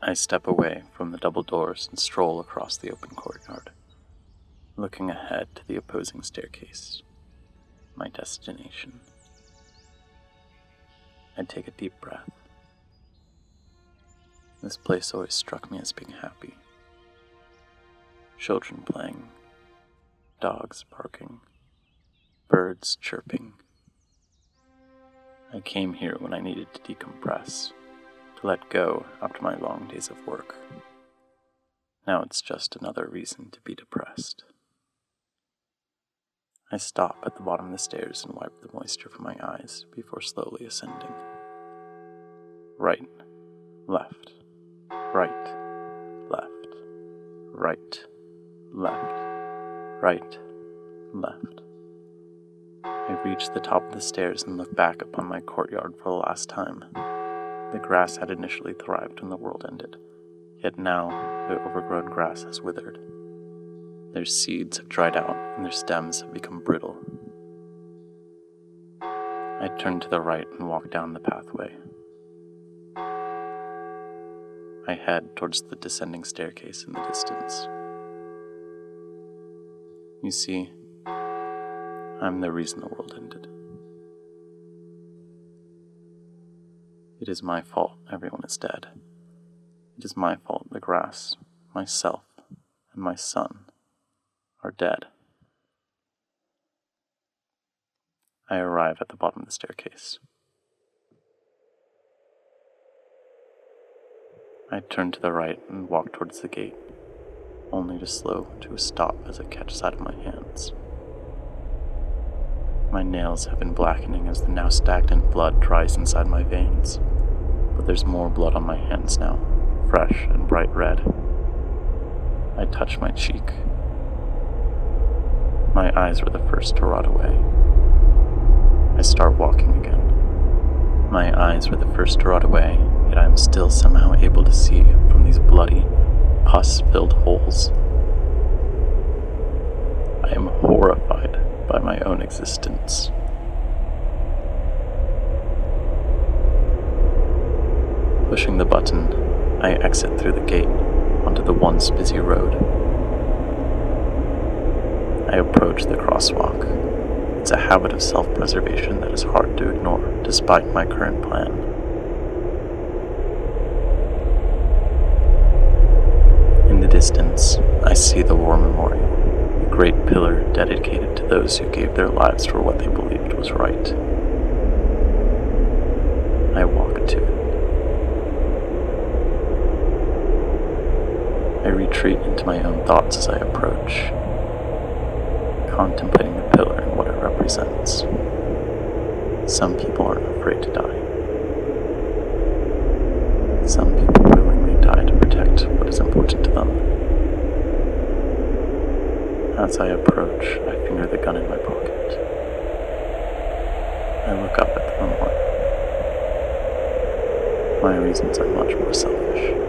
I step away from the double doors and stroll across the open courtyard, looking ahead to the opposing staircase, my destination. I take a deep breath. This place always struck me as being happy. Children playing, dogs barking, birds chirping. I came here when I needed to decompress, to let go after my long days of work. Now it's just another reason to be depressed. I stop at the bottom of the stairs and wipe the moisture from my eyes before slowly ascending. Right, left, right, left, right, left, right, left. I reach the top of the stairs and look back upon my courtyard for the last time. The grass had initially thrived when the world ended, yet now the overgrown grass has withered. Their seeds have dried out and their stems have become brittle. I turn to the right and walk down the pathway. I head towards the descending staircase in the distance. You see, I'm the reason the world ended. It is my fault everyone is dead. It is my fault the grass, myself, and my son are dead. I arrive at the bottom of the staircase. I turn to the right and walk towards the gate, only to slow to a stop as I catch sight of my hands. My nails have been blackening as the now stagnant blood dries inside my veins, but there's more blood on my hands now, fresh and bright red. I touch my cheek. My eyes were the first to rot away. I start walking again. My eyes were the first to rot away, yet I am still somehow able to see from these bloody, pus-filled holes. I am horrified by my own existence. Pushing the button, I exit through the gate onto the once busy road. I approach the crosswalk. It's a habit of self-preservation that is hard to ignore despite my current plan. In the distance, I see the war memorial, a great pillar dedicated to those who gave their lives for what they believed was right. I walk to it. I retreat into my own thoughts as I approach, contemplating the pillar and what it represents. Some people aren't afraid to die. Some people willingly die to protect what is important to them. As I approach, I finger the gun in my pocket. I look up at the memorial. My reasons are much more selfish.